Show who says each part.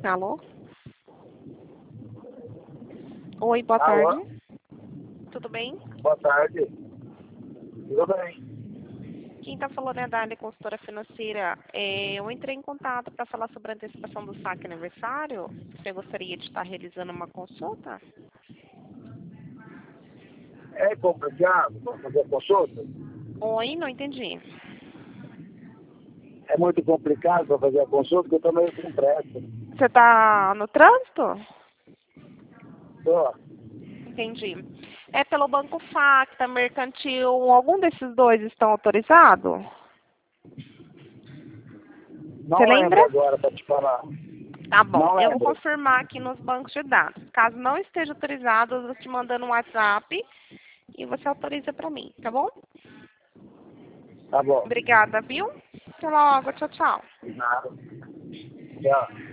Speaker 1: Alô? Oi, boa
Speaker 2: Alô?
Speaker 1: tarde. Tudo bem?
Speaker 2: Boa tarde. Tudo bem?
Speaker 1: Quem está falando é a Dali, consultora financeira. Eu entrei em contato para falar sobre a antecipação do saque aniversário. Você gostaria de estar realizando uma consulta?
Speaker 2: É complicado para fazer a consulta?
Speaker 1: Oi, não entendi.
Speaker 2: É muito complicado para fazer a consulta, porque eu estou meio com pressa.
Speaker 1: Você está no trânsito?
Speaker 2: Tô.
Speaker 1: Entendi. É pelo Banco Facta, Mercantil, algum desses dois estão autorizados?
Speaker 2: Não
Speaker 1: Você lembra?
Speaker 2: lembro agora para te falar.
Speaker 1: Tá bom,
Speaker 2: Não
Speaker 1: eu vou
Speaker 2: lembro.
Speaker 1: confirmar aqui nos bancos de dados. Caso não esteja autorizado, eu vou te mandando um WhatsApp e você autoriza para mim, tá bom?
Speaker 2: Tá bom.
Speaker 1: Obrigada, viu? Até logo, tchau, tchau.
Speaker 2: Nada. Tchau.